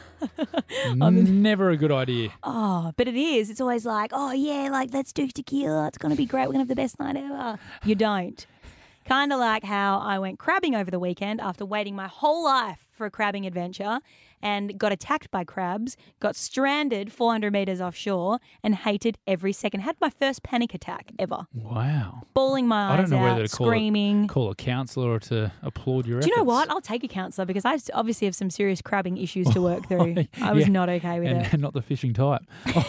[SPEAKER 4] Never a good idea.
[SPEAKER 3] Oh, but it is. It's always like, oh, yeah, like, let's do tequila. It's going to be great. We're going to have the best night ever. You don't. Kind of like how I went crabbing over the weekend after waiting my whole life for a crabbing adventure and got attacked by crabs, got stranded four hundred metres offshore and hated every second. Had my first panic attack ever.
[SPEAKER 4] Wow.
[SPEAKER 3] Bawling my
[SPEAKER 4] I
[SPEAKER 3] eyes
[SPEAKER 4] don't know
[SPEAKER 3] out,
[SPEAKER 4] whether to call
[SPEAKER 3] screaming.
[SPEAKER 4] a, call a counsellor or to applaud your
[SPEAKER 3] Do you know
[SPEAKER 4] efforts.
[SPEAKER 3] what? I'll take a counsellor because I obviously have some serious crabbing issues to work through. I was
[SPEAKER 4] Yeah.
[SPEAKER 3] not okay with
[SPEAKER 4] and,
[SPEAKER 3] it.
[SPEAKER 4] and not the fishing type.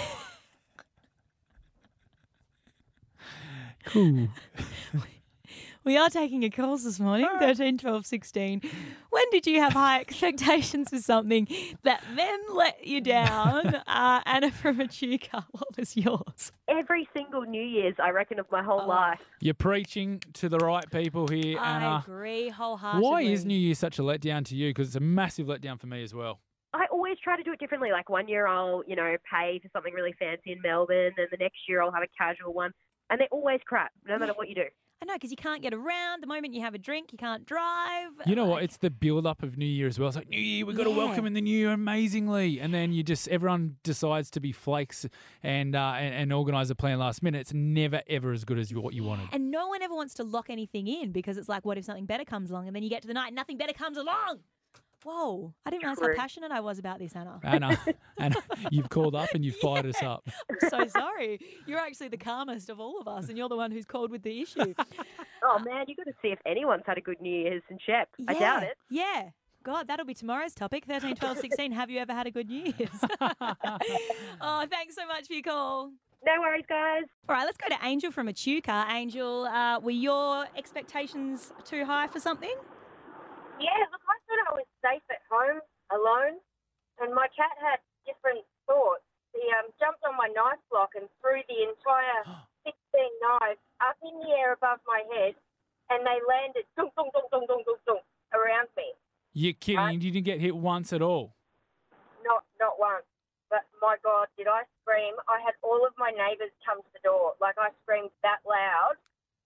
[SPEAKER 4] Cool.
[SPEAKER 3] We are taking your calls this morning, thirteen, twelve, sixteen. When did you have high expectations for something that then let you down? Uh, Anna from Echuca, what was yours?
[SPEAKER 9] Every single New Year's, I reckon, of my whole
[SPEAKER 3] Oh.
[SPEAKER 9] life.
[SPEAKER 4] You're preaching to the right people here,
[SPEAKER 3] I
[SPEAKER 4] Anna.
[SPEAKER 3] agree wholeheartedly.
[SPEAKER 4] Why is New Year such a letdown to you? Because it's a massive letdown for me as well.
[SPEAKER 9] I always try to do it differently. Like one year I'll, you know, pay for something really fancy in Melbourne, and the next year I'll have a casual one. And they're always crap, no matter what you do.
[SPEAKER 3] I know, because you can't get around. The moment you have a drink, you can't drive.
[SPEAKER 4] You know what?
[SPEAKER 3] Like-
[SPEAKER 4] It's the build-up of New Year as well. It's like, New Year, we've got to
[SPEAKER 3] Yeah.
[SPEAKER 4] welcome in the New Year amazingly. And then you just, everyone decides to be flakes and uh, and, and organise a plan last minute. It's never, ever as good as you, what you wanted.
[SPEAKER 3] And no one ever wants to lock anything in because it's like, what if something better comes along? And then you get to the night and nothing better comes along. Whoa. I didn't realise how
[SPEAKER 9] True.
[SPEAKER 3] passionate I was about this, Anna.
[SPEAKER 4] Anna, Anna, you've called up and you've fired us up.
[SPEAKER 3] I'm so sorry. You're actually the calmest of all of us, and you're the one who's called with the issue.
[SPEAKER 9] Oh, man, you got to see if anyone's had a good New Year's in Shep. I doubt it.
[SPEAKER 3] Yeah. God, that'll be tomorrow's topic. thirteen, twelve, sixteen. Have you ever had a good New Year's? Oh, thanks so much for your call.
[SPEAKER 9] No worries, guys.
[SPEAKER 3] All right, let's go to Angel from Echuca. Angel, uh, were your expectations too high for something?
[SPEAKER 10] Yeah, look, I thought I was safe at home alone, and my cat had different thoughts. He um, jumped on my knife block and threw the entire sixteen knives up in the air above my head, and they landed dunk, dunk, dunk, dunk, dunk, dunk, dunk, around me.
[SPEAKER 4] You're kidding.
[SPEAKER 10] Right.
[SPEAKER 4] You didn't get hit once at all.
[SPEAKER 10] Not, not once. But my God, did I scream? I had all of my neighbours come to the door. Like, I screamed that loud.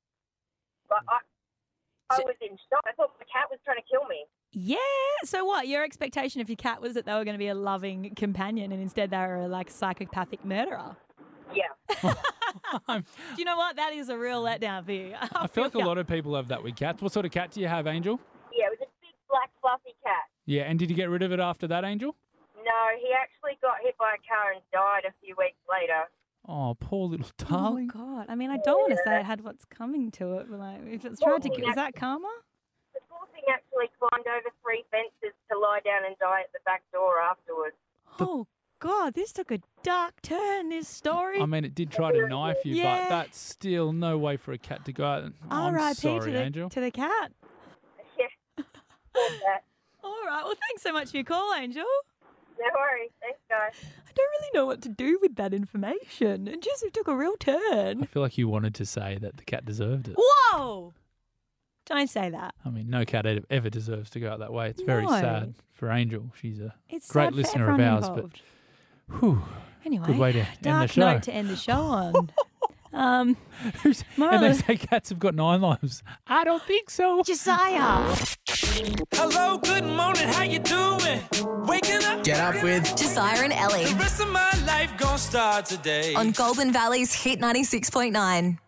[SPEAKER 10] But I, I
[SPEAKER 3] So-
[SPEAKER 10] was in shock. I thought the cat was trying to kill me.
[SPEAKER 3] Yeah. So what? Your expectation of your cat was that they were going to be a loving companion, and instead they were like a psychopathic murderer.
[SPEAKER 10] Yeah.
[SPEAKER 3] Do you know what? That is a real letdown for you.
[SPEAKER 4] I feel like a lot of people have that with cats. What sort of cat do you have, Angel?
[SPEAKER 10] Yeah, it was a big, black, fluffy cat.
[SPEAKER 4] Yeah, and did you get rid of it after that, Angel?
[SPEAKER 10] No, he actually got hit by a car and died a few weeks later.
[SPEAKER 4] Oh, poor little
[SPEAKER 3] Oh
[SPEAKER 4] darling.
[SPEAKER 3] God! I mean, I don't want to say it had what's coming to it, but like, if it's tried to, is that karma?
[SPEAKER 10] The poor thing actually climbed over three fences to lie down and die at the back door afterwards.
[SPEAKER 3] Oh God! This took a dark turn. This story.
[SPEAKER 4] I mean, it did try to knife you,
[SPEAKER 3] Yeah.
[SPEAKER 4] but that's still no way for a cat to go out. Oh, I'm
[SPEAKER 3] R I P
[SPEAKER 4] sorry,
[SPEAKER 3] to the
[SPEAKER 4] Angel.
[SPEAKER 3] to the cat.
[SPEAKER 10] Yeah. that.
[SPEAKER 3] All right. Well, thanks so much for your call, Angel.
[SPEAKER 10] No worries. Thanks, guys.
[SPEAKER 3] I don't really know what to do with that information. It just it took a real
[SPEAKER 4] I
[SPEAKER 3] turn.
[SPEAKER 4] feel like you wanted to say that the cat deserved it.
[SPEAKER 3] Whoa! Don't say that.
[SPEAKER 4] I mean, no cat ed- ever deserves to go out that way. It's very
[SPEAKER 3] No.
[SPEAKER 4] sad for Angel. She's a
[SPEAKER 3] It's
[SPEAKER 4] great
[SPEAKER 3] sad for
[SPEAKER 4] listener of
[SPEAKER 3] everyone
[SPEAKER 4] ours,
[SPEAKER 3] involved.
[SPEAKER 4] but whew,
[SPEAKER 3] Anyway,
[SPEAKER 4] good way to end the
[SPEAKER 3] dark
[SPEAKER 4] show.
[SPEAKER 3] note to end the show on. um,
[SPEAKER 4] Who's-
[SPEAKER 3] moral
[SPEAKER 4] and they
[SPEAKER 3] of-
[SPEAKER 4] say cats have got nine lives. I don't think so.
[SPEAKER 3] Josiah.
[SPEAKER 1] Hello, good morning, how you doing? Waking up. Get up with
[SPEAKER 2] Josiah and Ellie
[SPEAKER 1] the rest of my life gonna start today.
[SPEAKER 2] on Golden Valley's Hit ninety-six point nine.